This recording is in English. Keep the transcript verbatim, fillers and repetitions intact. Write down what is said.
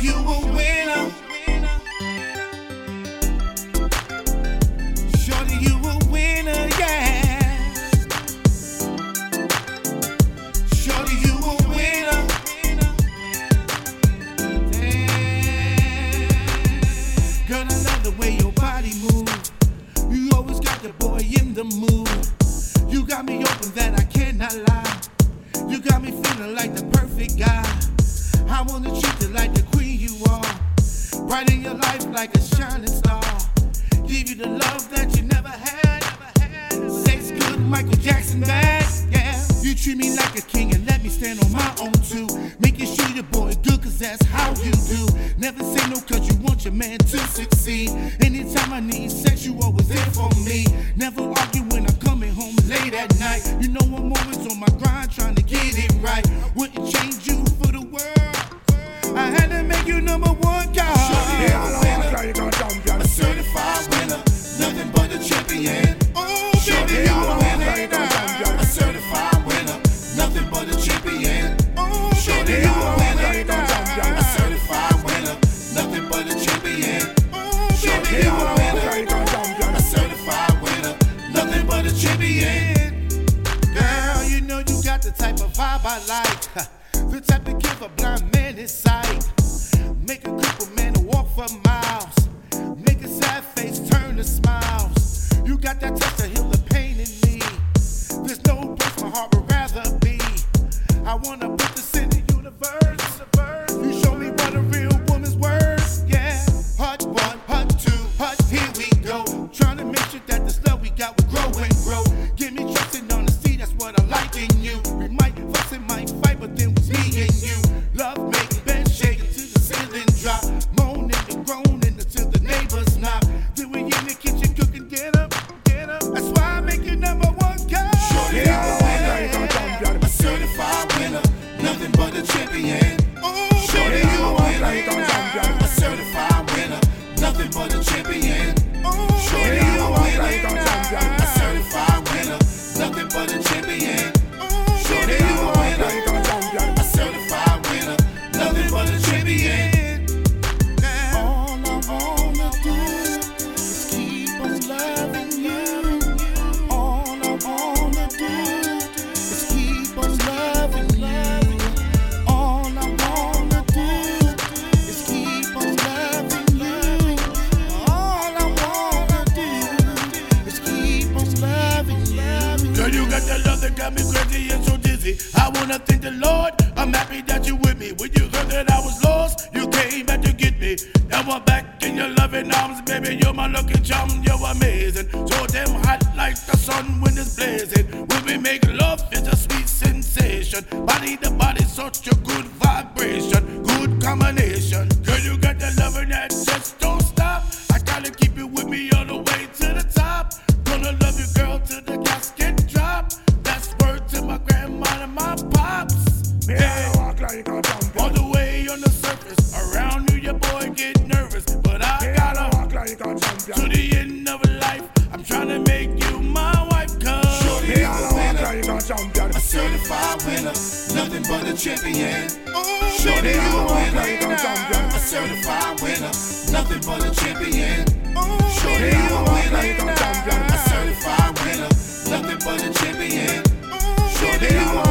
you a winner. Shorty, you a winner, yeah. Shorty, you a winner. Damn. Girl, I love the way your body moves. You always got the boy in the mood. You got me open that I cannot lie. You got me feeling like the perfect guy. I wanna treat you like the queen you are. Brighten your life like a shining star. Give you the love that you never had. Sex good, Michael Jackson bad, yeah. You treat me like a king and let me stand on my own too. Making sure your boy good, cause that's how you do. Never say no cause you want your man to succeed. Anytime I need sex, you always there for me. Never argue when I'm coming home late at night. You know I'm always on my grind trying to get it right. Wouldn't change you for the world. I had to make you number one guy. Shorty, yeah, a certified winner, nothing but a champion. Oh, shorty, you a winner, a certified winner, nothing but a champion. Oh, shorty, you a winner, a certified winner, nothing but a champion. Oh, shorty, you a winner, a certified winner, nothing but a champion. Girl, you know you got the type of vibe I like. The type to give a blind man his sight. Make a crippled man to walk for miles. Make a sad face turn to smiles. You got that touch to heal the pain in me. There's no place my heart would rather be. I wanna put this in the universe. You show me what a real woman's worth. Yeah. Part one, part two, part here we go. Trying to make sure that this love we got will grow and grow. Give me trust and honesty, that's what I like in you. We might fuss and might fight, but then it's me and you. Love making, bed shaking to the ceiling drop. Moaning and groaning until the neighbors knock. Then we in the kitchen cooking, get up, get up. That's why I make you number one guy. Shorty, you a winner, a certified winner, nothing but a champion. Oh, shorty, you a winner, a certified winner, nothing but a champion. Oh, shorty, you a winner, a certified winner, nothing but a champion. Oh, shorty, you a winner, a certified winner, nothing but a champion. All I wanna do is keep on loving you. All I wanna do is keep on loving you. All I wanna do is keep on loving you. All I wanna do is keep on loving you. Girl, you got that love that got me crazy and so dizzy. I wanna thank the Lord, I'm happy that you with me. When you heard that I was lost, you came back to get me. Now I'm back in your loving arms, baby. You're my lucky charm, you're amazing. So damn hot like the sun when it's blazing. When we make love, it's a sweet sensation. Body to body, such a good vibration, good combination. Girl, you got that loving that just don't stop. I gotta keep it with me all the way to the top. Gonna love you, girl, till the casket drop. That's word to my grandma and my pops. Yeah, all the way on the surface. Around you, your boy get nervous, but I gotta walk like a champion. To the end of life, I'm trying to make you my wife. Cause shorty, you a winner, a certified winner, nothing but a champion. Oh, shorty, you a winner, a certified winner, nothing but a champion. Oh, shorty, you a winner, a certified winner, nothing but a champion. Oh, shorty, you a